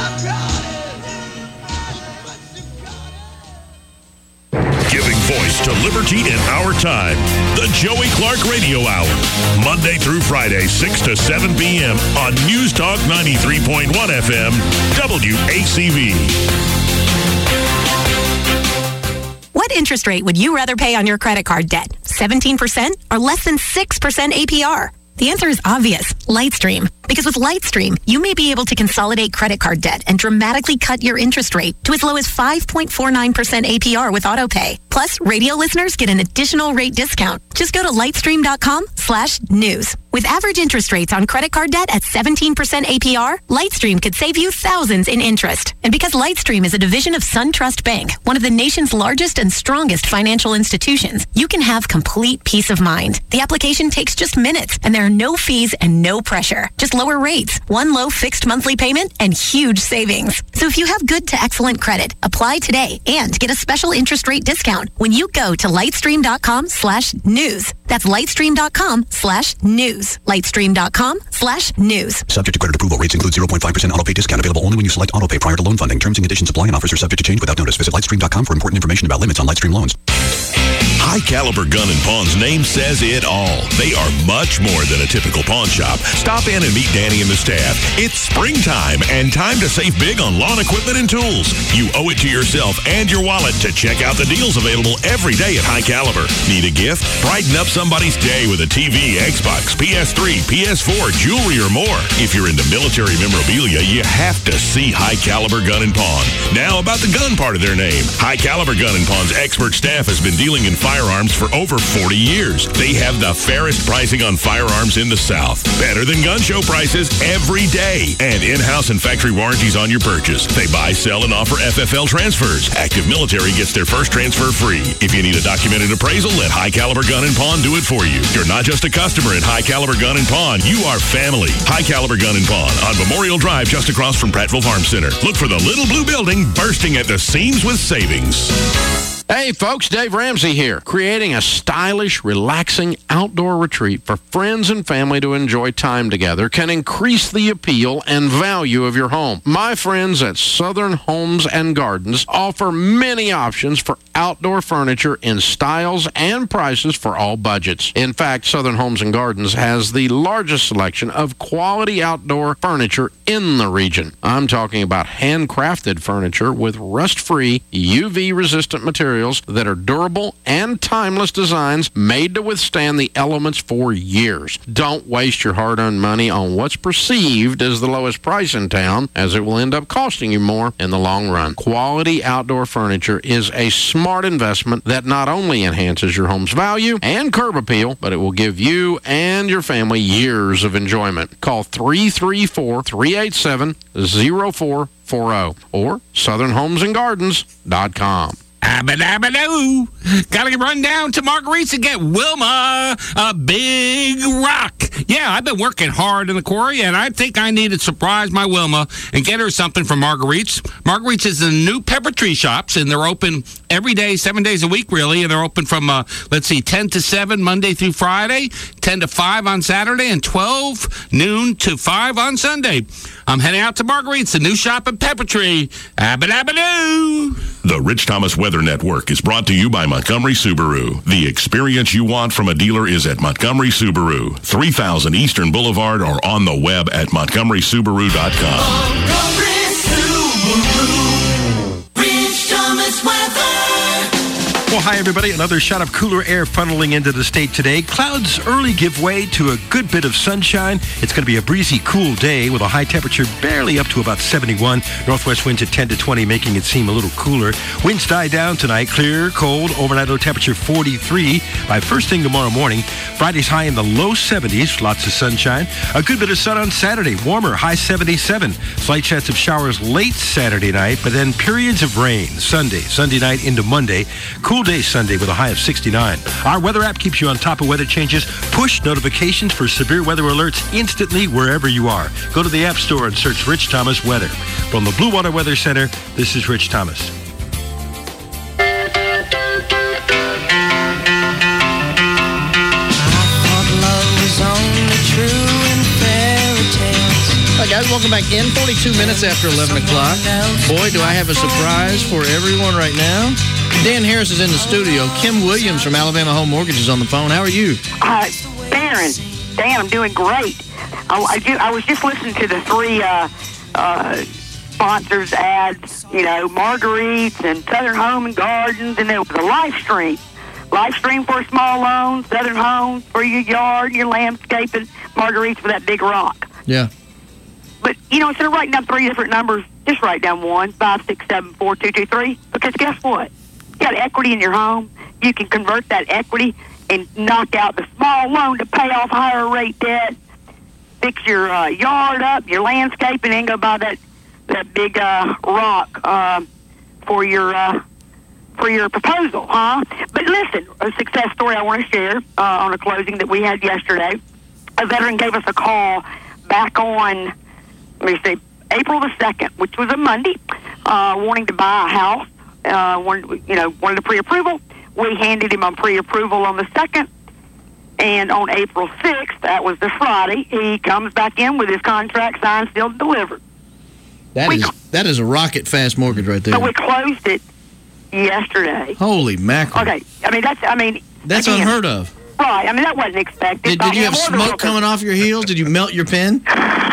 Giving voice to liberty in our time. The Joey Clark Radio Hour. Monday through Friday, 6 to 7 p.m. on News Talk 93.1 FM, WACV. What interest rate would you rather pay on your credit card debt? 17% or less than 6% APR? The answer is obvious, Lightstream. Because with Lightstream, you may be able to consolidate credit card debt and dramatically cut your interest rate to as low as 5.49% APR with AutoPay. Plus, radio listeners get an additional rate discount. Just go to lightstream.com/news. With average interest rates on credit card debt at 17% APR, Lightstream could save you thousands in interest. And because Lightstream is a division of SunTrust Bank, one of the nation's largest and strongest financial institutions, you can have complete peace of mind. The application takes just minutes, and there are no fees and no pressure. Just lower rates, one low fixed monthly payment, and huge savings. So if you have good to excellent credit, apply today and get a special interest rate discount when you go to lightstream.com/news. That's lightstream.com/news. Lightstream.com/news. Subject to credit approval. Rates include 0.5% autopay discount available only when you select autopay prior to loan funding. Terms and conditions apply and offers are subject to change without notice. Visit lightstream.com for important information about limits on Lightstream loans. High Caliber Gun & Pawn's name says it all. They are much more than a typical pawn shop. Stop in and meet Danny and the staff. It's springtime and time to save big on lawn equipment and tools. You owe it to yourself and your wallet to check out the deals available every day at High Caliber. Need a gift? Brighten up somebody's day with a TV, Xbox, PS3, PS4, jewelry, or more. If you're into military memorabilia, you have to see High Caliber Gun & Pawn. Now about the gun part of their name. High Caliber Gun & Pawn's expert staff has been dealing in firearms for over 40 years. They have the fairest pricing on firearms in the South. Better than gun show prices every day. And in-house and factory warranties on your purchase. They buy, sell, and offer FFL transfers. Active military gets their first transfer free. If you need a documented appraisal, let High Caliber Gun & Pawn do it for you. You're not just a customer at High Caliber Gun & Pawn. You are family. High Caliber Gun & Pawn on Memorial Drive just across from Prattville Farm Center. Look for the little blue building bursting at the seams with savings. Hey folks, Dave Ramsey here, creating a stylish, relaxing outdoor retreat for friends and family to enjoy time together can increase the appeal and value of your home. My friends at Southern Homes and Gardens offer many options for outdoor furniture in styles and prices for all budgets. In fact, Southern Homes and Gardens has the largest selection of quality outdoor furniture in the region. I'm talking about handcrafted furniture with rust-free, UV-resistant materials that are durable and timeless designs made to withstand the elements for years. Don't waste your hard-earned money on what's perceived as the lowest price in town, as it will end up costing you more in the long run. Quality outdoor furniture is a smart investment that not only enhances your home's value and curb appeal, but it will give you and your family years of enjoyment. Call 334-387-0440 or southernhomesandgardens.com. Abba-dabba-doo. Gotta run down to Marguerite's and get Wilma a big rock. Yeah, I've been working hard in the quarry, and I think I need to surprise my Wilma and get her something from Marguerite's. Marguerite's is the new pepper tree shops, and they're open every day, 7 days a week, really, and they're open from, 10 to 7 Monday through Friday, 10 to 5 on Saturday, and 12 noon to 5 on Sunday. I'm heading out to Marguerite's, the new shop at Pepper Tree. Abba-dabba-doo. The Rich Thomas Weather Network is brought to you by Montgomery Subaru. The experience you want from a dealer is at Montgomery Subaru, 3000 Eastern Boulevard, or on the web at montgomerysubaru.com. Montgomery Subaru. Rich Thomas Weather. Well, hi, everybody. Another shot of cooler air funneling into the state today. Clouds early give way to a good bit of sunshine. It's going to be a breezy, cool day with a high temperature barely up to about 71. Northwest winds at 10 to 20, making it seem a little cooler. Winds die down tonight. Clear, cold. Overnight low temperature 43. By first thing tomorrow morning, Friday's high in the low 70s. Lots of sunshine. A good bit of sun on Saturday. Warmer, high 77. Slight chance of showers late Saturday night, but then periods of rain Sunday night into Monday. Cool day Sunday with a high of 69. Our weather app keeps you on top of weather changes. Push notifications for severe weather alerts instantly wherever you are. Go to the App Store and search Rich Thomas Weather. From the Blue Water Weather Center, this is Rich Thomas. All right, guys, welcome back in. 42 minutes after 11 o'clock. Boy, do I have a surprise for everyone right now. Dan Harris is in the studio. Kim Williams from Alabama Home Mortgage is on the phone. How are you? Dan, I'm doing great. I was just listening to the three sponsors ads, Marguerite's and Southern Home and Gardens, and then it was a live stream. Live stream for a small loan, Southern Homes for your yard, your landscaping, Marguerite's for that big rock. Yeah. But, instead of writing down three different numbers, just write down 1, 5, 6, 7, 4, 2, 2, 3. Because guess what? You got equity in your home. You can convert that equity and knock out the small loan to pay off higher rate debt, fix your yard up, your landscaping, and go buy that big rock for your proposal, huh? But listen, a success story I want to share on a closing that we had yesterday. A veteran gave us a call back on, April the 2nd, which was a Monday, wanting to buy a house. Wanted a pre-approval. We handed him a pre-approval on the 2nd, and on April 6th, that was the Friday, he comes back in with his contract signed, sealed, and delivered. That is a rocket-fast mortgage right there. But we closed it yesterday. Holy mackerel. Okay, that's again, unheard of. Right, that wasn't expected. Did you have smoke coming off your heels? Did you melt your pen?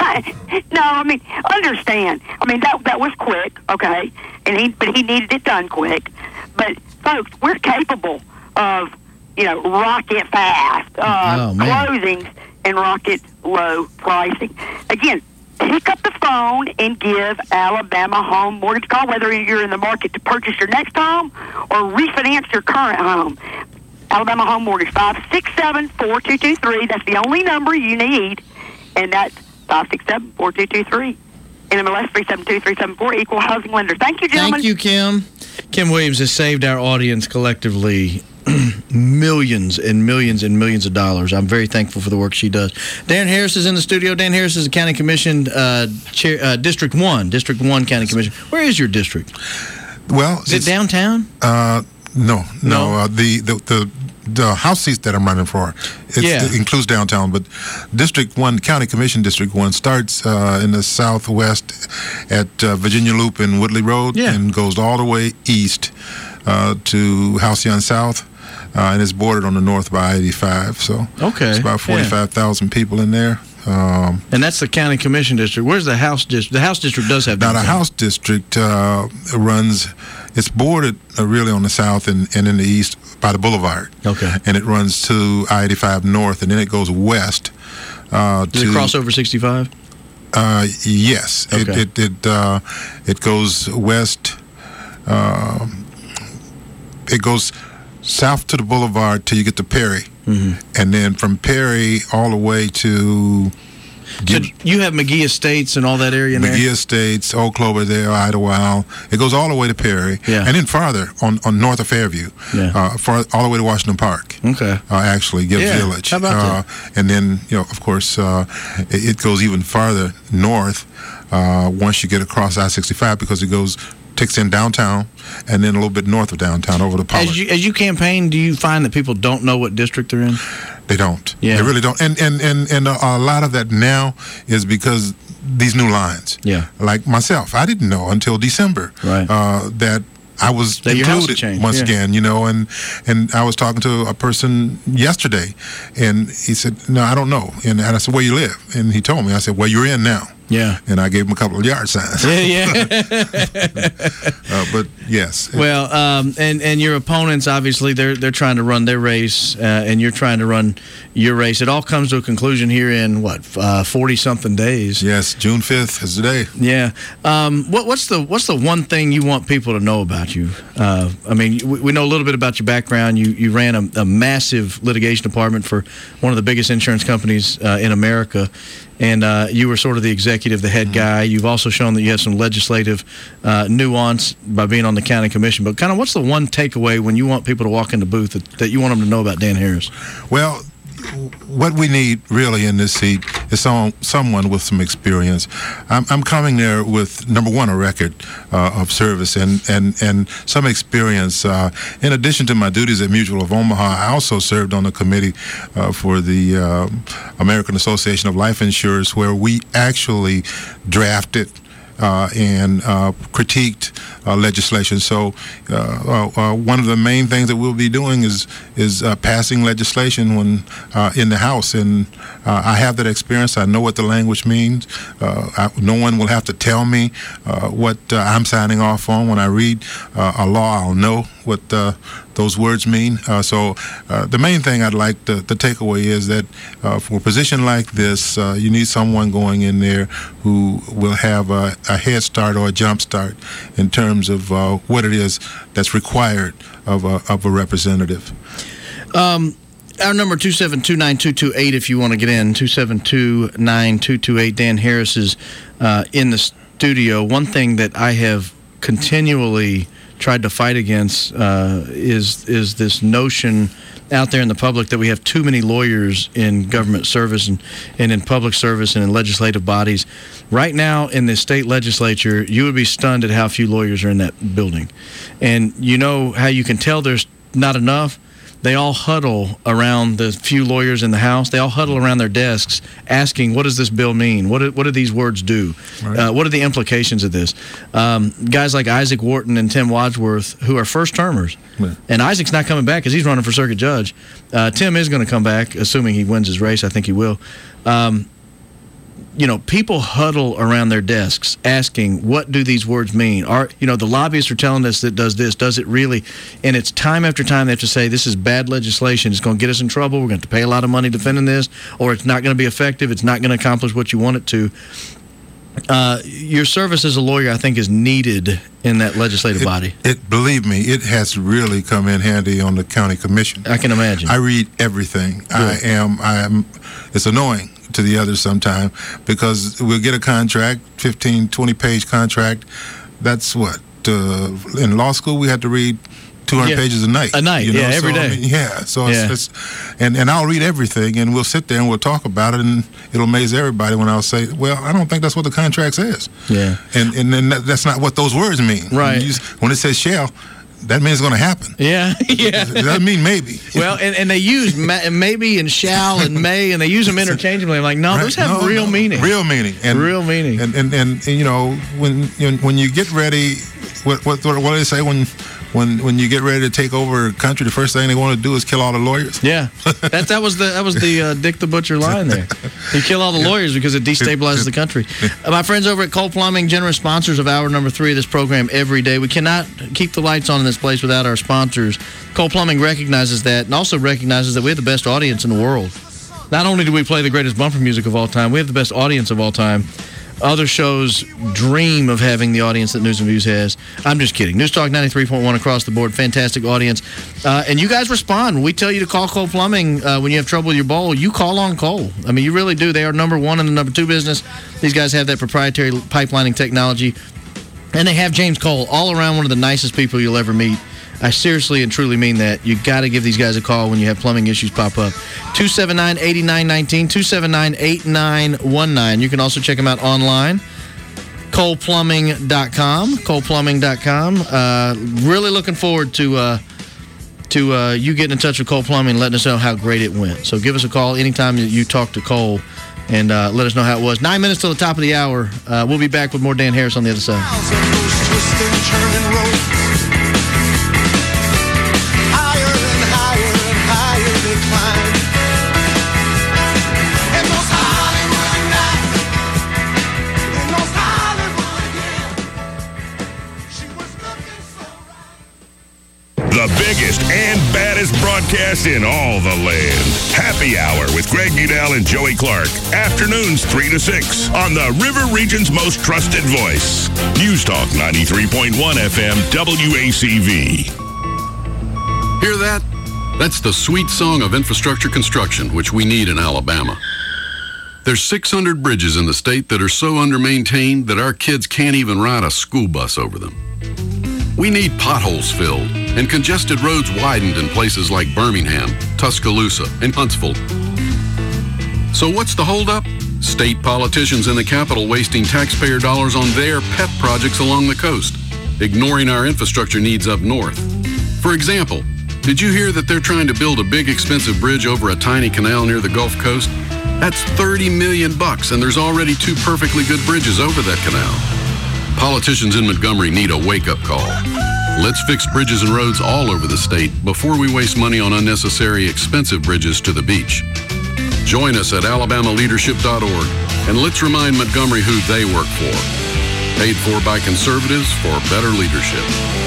No, understand. That was quick, okay, but he needed it done quick. But folks, we're capable of, rocket fast closings and rocket low pricing. Again, pick up the phone and give Alabama Home Mortgage a call, whether you're in the market to purchase your next home or refinance your current home. Alabama Home Mortgage, 567-4223. That's the only number you need, and that's 567-4223. NMLS 372374, Equal Housing Lender. Thank you, gentlemen. Thank you, Kim. Kim Williams has saved our audience collectively millions and millions and millions of dollars. I'm very thankful for the work she does. Dan Harris is in the studio. Dan Harris is a county commission chair, District 1 County Commission. Where is your district? Well, is it downtown? No. The House seats that I'm running for, it includes downtown, but District 1, County Commission District 1 starts in the southwest at Virginia Loop and Woodley Road and goes all the way east to Halcyon South, and it's bordered on the north by 85. So it's about 45,000 people in there. And that's the County Commission District. Where's the House District? The House District does have downtown. Now, the House District runs, it's bordered really on the south and in the east by the boulevard. Okay. And it runs to I-85 north, and then it goes west. Does it cross over 65? Yes. Okay. It goes west. It goes south to the boulevard till you get to Perry. Mm-hmm. And then from Perry all the way to... So you have McGee Estates and all that area there? McGee Estates, Oak Clover there, Idlewild. It goes all the way to Perry. Yeah. And then farther on north of Fairview. Yeah. All the way to Washington Park. Okay. Actually, Gibbs Village. How about that? And then, of course, it goes even farther north once you get across I-65 because it takes in downtown and then a little bit north of downtown over the Pollard. As you campaign, do you find that people don't know what district they're in? They don't. Yeah. They really don't. And a lot of that now is because these new lines. Yeah. Like myself, I didn't know until December that I was That your house included changed, once yeah. again, and I was talking to a person yesterday, and he said, "No, I don't know." And I said, "Where you live?" And he told me. I said, "Well, you're in now." Yeah. And I gave him a couple of yard signs. Yeah. But yes. Well, and your opponents, obviously, they're trying to run their race, and you're trying to run your race. It all comes to a conclusion here in, 40-something days? Yes, June 5th is the day. Yeah. What's the one thing you want people to know about you? I mean, we know a little bit about your background. You ran a massive litigation department for one of the biggest insurance companies in America. And you were sort of the executive, the head guy. You've also shown that you have some legislative nuance by being on the county commission. But kind of what's the one takeaway when you want people to walk in the booth that you want them to know about Dan Harris? Well, what we need really in this seat is someone with some experience. I'm coming there with, number one, a record of service and some experience. In addition to my duties at Mutual of Omaha, I also served on the committee for the American Association of Life Insurers, where we actually drafted and critiqued legislation. So one of the main things that we'll be doing is passing legislation when in the House, and I have that experience. I know what the language means. No one will have to tell me what I'm signing off on. When I read a law, I'll know what those words mean. So the main thing I'd like the takeaway is that for a position like this, you need someone going in there who will have a head start or a jump start in terms of what it is that's required of a representative. Our number 272-9228 if you want to get in, 272-9228. Dan Harris is in the studio. One thing that I have continually tried to fight against is this notion out there in the public that we have too many lawyers in government service and in public service and in legislative bodies. Right now in the state legislature, you would be stunned at how few lawyers are in that building. And you know how you can tell there's not enough? They all huddle around the few lawyers in the House. They all huddle around their desks asking, what does this bill mean? What do these words do? Right. What are the implications of this? Guys like Isaac Wharton and Tim Wadsworth, who are first-termers. Right. And Isaac's not coming back because he's running for circuit judge. Tim is going to come back, assuming he wins his race. I think he will. People huddle around their desks asking, what do these words mean? The lobbyists are telling us that does this. Does it really? And it's time after time they have to say, this is bad legislation. It's going to get us in trouble. We're going to have to pay a lot of money defending this, or it's not going to be effective. It's not going to accomplish what you want it to. Your service as a lawyer, I think, is needed in that legislative body. Believe me, it has really come in handy on the county commission. I can imagine. I read everything. I am. It's annoying to the others sometime because we'll get a contract, 15, 20-page contract. That's what in law school we had to read 200 pages a night. Every day. It's and I'll read everything, and we'll sit there and we'll talk about it, and it'll amaze everybody when I'll say, well, I don't think that's what the contract says. Yeah. And then that's not what those words mean. Right. When it says shall, that means it's going to happen. Yeah. It doesn't mean maybe. Well, and they use maybe and shall and may, and they use them interchangeably. I'm like, no, those have real meaning. Real meaning. And, real meaning. And when you get ready, what do they say when you get ready to take over a country, the first thing they want to do is kill all the lawyers? Yeah, that was the Dick the Butcher line there. You kill all the lawyers because it destabilizes the country. My friends over at Cole Plumbing, generous sponsors of hour number 3 of this program every day. We cannot keep the lights on in this place without our sponsors. Cole Plumbing recognizes that, and also recognizes that we have the best audience in the world. Not only do we play the greatest bumper music of all time, we have the best audience of all time. Other shows dream of having the audience that News and Views has. I'm just kidding. News Talk 93.1 across the board. Fantastic audience. And you guys respond. When we tell you to call Cole Plumbing when you have trouble with your bowl, you call on Cole. I mean, you really do. They are number 1 in the number 2 business. These guys have that proprietary pipelining technology. And they have James Cole, all around one of the nicest people you'll ever meet. I seriously and truly mean that. You got to give these guys a call when you have plumbing issues pop up. 279-8919, 279-8919. You can also check them out online. ColePlumbing.com. ColePlumbing.com. Really looking forward to you getting in touch with Cole Plumbing and letting us know how great it went. So give us a call anytime you talk to Cole and let us know how it was. 9 minutes till the top of the hour. We'll be back with more Dan Harris on the other side. broadcast in all the land. Happy Hour with Greg Udell and Joey Clark. Afternoons 3 to 6 on the River Region's most trusted voice. News Talk 93.1 FM WACV. Hear that? That's the sweet song of infrastructure construction, which we need in Alabama. There's 600 bridges in the state that are so undermaintained that our kids can't even ride a school bus over them. We need potholes filled and congested roads widened in places like Birmingham, Tuscaloosa, and Huntsville. So what's the holdup? State politicians in the capital wasting taxpayer dollars on their pet projects along the coast, ignoring our infrastructure needs up north. For example, did you hear that they're trying to build a big expensive bridge over a tiny canal near the Gulf Coast? That's $30 million, and there's already 2 perfectly good bridges over that canal. Politicians in Montgomery need a wake-up call. Let's fix bridges and roads all over the state before we waste money on unnecessary expensive bridges to the beach. Join us at alabamaleadership.org, and let's remind Montgomery who they work for. Paid for by conservatives for better leadership.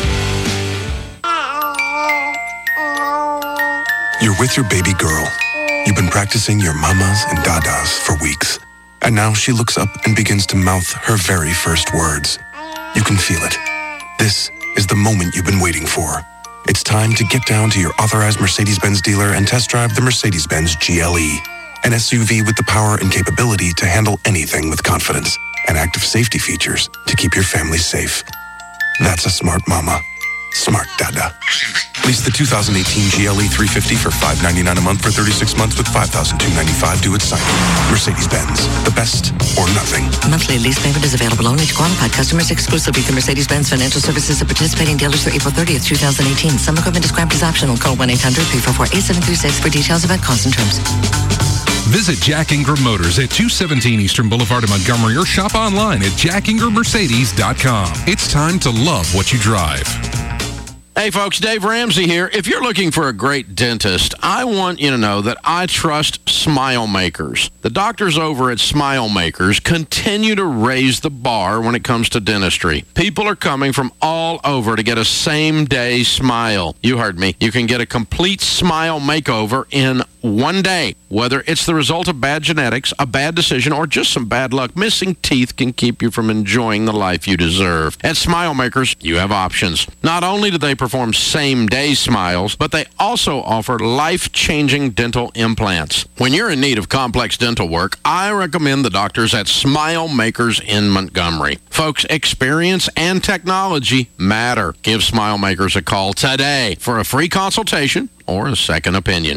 You're with your baby girl. You've been practicing your mamas and dadas for weeks. And now she looks up and begins to mouth her very first words. You can feel it. This is the moment you've been waiting for. It's time to get down to your authorized Mercedes-Benz dealer and test drive the Mercedes-Benz GLE. An SUV with the power and capability to handle anything with confidence. And active safety features to keep your family safe. That's a smart mama. Smart dada. Lease the 2018 GLE 350 for $599 a month for 36 months with $5,295 due at signing. Mercedes-Benz, the best or nothing. Monthly lease payment is available only to qualified customers exclusively through Mercedes-Benz Financial Services at participating dealers through April 30th, 2018. Some equipment described as optional. Call 1-800-344-8736 for details about costs and terms. Visit Jack Ingram Motors at 217 Eastern Boulevard in Montgomery or shop online at jackingrammercedes.com. It's time to love what you drive. Hey folks, Dave Ramsey here. If you're looking for a great dentist, I want you to know that I trust Smile Makers. The doctors over at Smile Makers continue to raise the bar when it comes to dentistry. People are coming from all over to get a same-day smile. You heard me. You can get a complete smile makeover in one day. Whether it's the result of bad genetics, a bad decision, or just some bad luck, missing teeth can keep you from enjoying the life you deserve. At Smile Makers, you have options. Not only do they perform same-day smiles, but they also offer life-changing dental implants. When you're in need of complex dental work, I recommend the doctors at Smile Makers in Montgomery. Folks, experience and technology matter. Give Smile Makers a call today for a free consultation or a second opinion.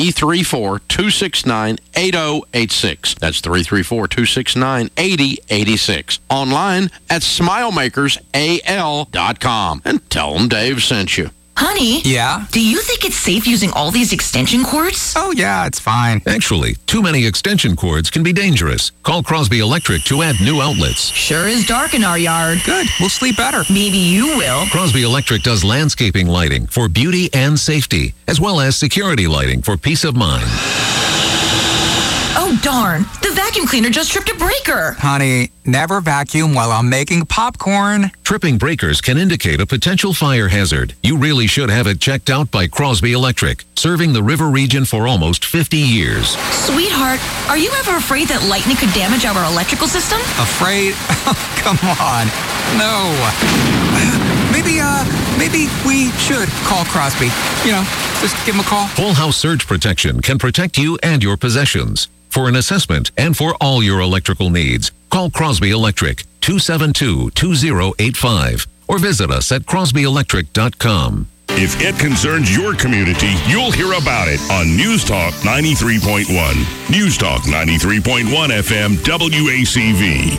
334-269-8086. That's 334-269-8086. Online at SmileMakersAL.com. And tell them Dave sent you. Honey? Yeah? Do you think it's safe using all these extension cords? Oh, yeah, it's fine. Actually, too many extension cords can be dangerous. Call Crosby Electric to add new outlets. Sure is dark in our yard. Good. We'll sleep better. Maybe you will. Crosby Electric does landscaping lighting for beauty and safety, as well as security lighting for peace of mind. Oh, darn. The vacuum cleaner just tripped a breaker. Honey, never vacuum while I'm making popcorn. Tripping breakers can indicate a potential fire hazard. You really should have it checked out by Crosby Electric, serving the River region for almost 50 years. Sweetheart, are you ever afraid that lightning could damage our electrical system? Afraid? Come on. No. Maybe we should call Crosby. You know, just give him a call. Whole house surge protection can protect you and your possessions. For an assessment and for all your electrical needs, call Crosby Electric 272-2085 or visit us at crosbyelectric.com. If it concerns your community, you'll hear about it on News Talk 93.1. News Talk 93.1 FM WACV.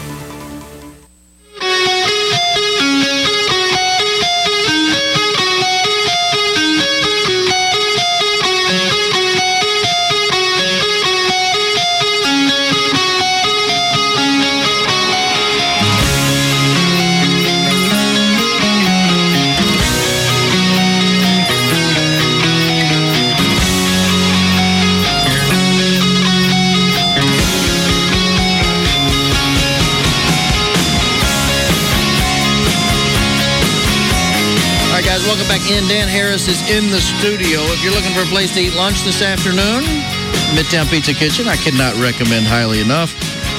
welcome back in. Dan Harris is in the studio. If you're looking for a place to eat lunch this afternoon, Midtown Pizza Kitchen, I cannot recommend highly enough.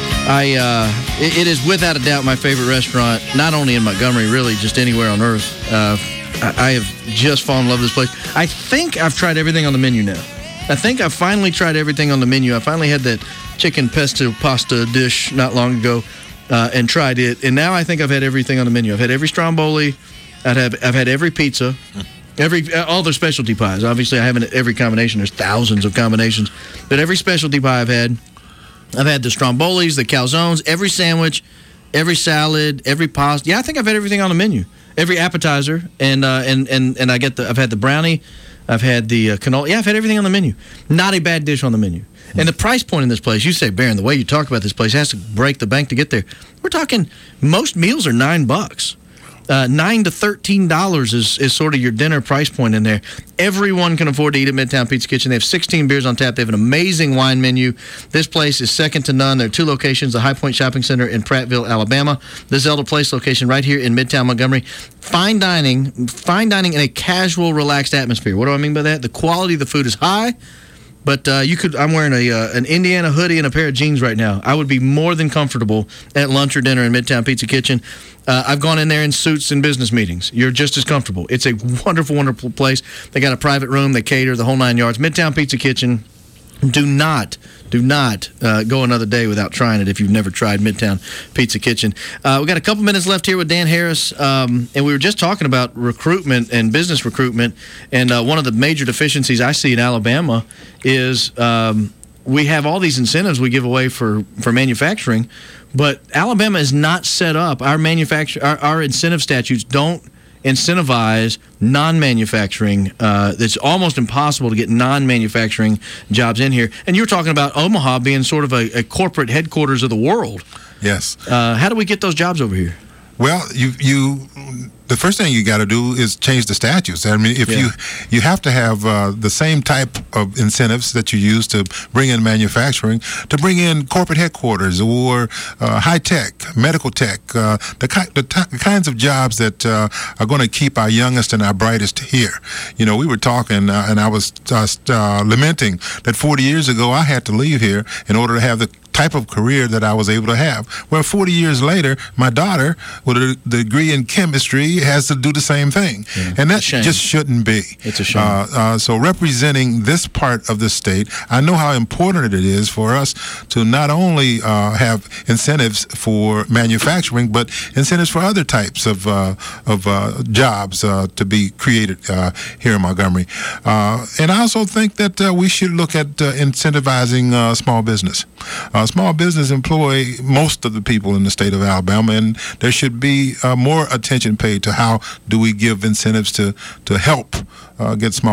It is without a doubt my favorite restaurant, not only in Montgomery, really, just anywhere on earth. I have just fallen in love with this place. I think I've tried everything on the menu now. I think I finally tried everything on the menu. I finally had that chicken pesto pasta dish not long ago and tried it. And now I think I've had everything on the menu. I've had every stromboli. I've had every pizza, all their specialty pies. Obviously, I haven't every combination. There's thousands of combinations. But every specialty pie I've had the strombolis, the calzones, every sandwich, every salad, every pasta. Yeah, I think I've had everything on the menu. Every appetizer, and I've had the brownie, I've had the cannoli. Yeah, I've had everything on the menu. Not a bad dish on the menu. And the price point in this place, you say, Barron, the way you talk about this place has to break the bank to get there. We're talking, most meals are $9. $9 to $13 is sort of your dinner price point in there. Everyone can afford to eat at Midtown Pizza Kitchen. They have 16 beers on tap. They have an amazing wine menu. This place is second to none. There are two locations, the High Point Shopping Center in Prattville, Alabama. The Zelda Place location right here in Midtown Montgomery. Fine dining in a casual, relaxed atmosphere. What do I mean by that? The quality of the food is high. But I'm wearing an Indiana hoodie and a pair of jeans right now. I would be more than comfortable at lunch or dinner in Midtown Pizza Kitchen. I've gone in there in suits and business meetings. You're just as comfortable. It's a wonderful, wonderful place. They got a private room. They cater the whole 9 yards. Midtown Pizza Kitchen. Do not go another day without trying it if you've never tried Midtown Pizza Kitchen. We got a couple minutes left here with Dan Harris, and we were just talking about recruitment and business recruitment, and one of the major deficiencies I see in Alabama is we have all these incentives we give away for manufacturing, but Alabama is not set up. Our incentive statutes don't incentivize non-manufacturing. It's almost impossible to get non-manufacturing jobs in here. And you're talking about Omaha being sort of a corporate headquarters of the world. Yes. How do we get those jobs over here? Well, the first thing you got to do is change the statutes. I mean, if you have to have the same type of incentives that you use to bring in manufacturing, to bring in corporate headquarters or high tech, medical tech, the kinds of jobs that are going to keep our youngest and our brightest here. You know, we were talking, and I was lamenting that 40 years ago I had to leave here in order to have the type of career that I was able to have. Well, 40 years later, my daughter, with a degree in chemistry, has to do the same thing. Yeah, and that just shouldn't be. It's a shame. So representing this part of the state, I know how important it is for us to not only have incentives for manufacturing, but incentives for other types of jobs to be created here in Montgomery. And I also think that we should look at incentivizing small business. Small business employ most of the people in the state of Alabama, and there should be more attention paid to how do we give incentives to help get small